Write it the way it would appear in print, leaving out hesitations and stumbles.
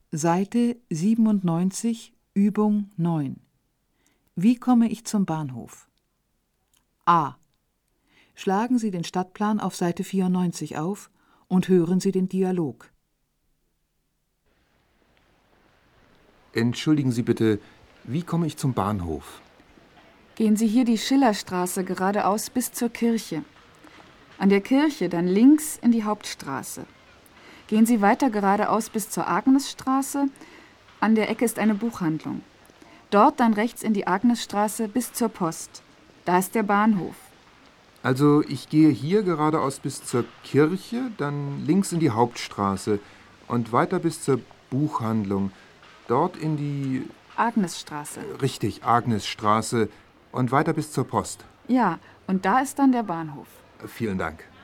Seite 97, Übung 9. Wie komme ich zum Bahnhof? A. Schlagen Sie den Stadtplan auf Seite 94 auf und hören Sie den Dialog. Entschuldigen Sie bitte, wie komme ich zum Bahnhof? Gehen Sie hier die Schillerstraße geradeaus bis zur Kirche. An der Kirche dann links in die Hauptstraße. Gehen Sie weiter geradeaus bis zur Agnesstraße. An der Ecke ist eine Buchhandlung. Dort dann rechts in die Agnesstraße bis zur Post. Da ist der Bahnhof. Also ich gehe hier geradeaus bis zur Kirche, dann links in die Hauptstraße und weiter bis zur Buchhandlung. Dort in die... Agnesstraße. Richtig, Agnesstraße und weiter bis zur Post. Ja, und da ist dann der Bahnhof. Vielen Dank.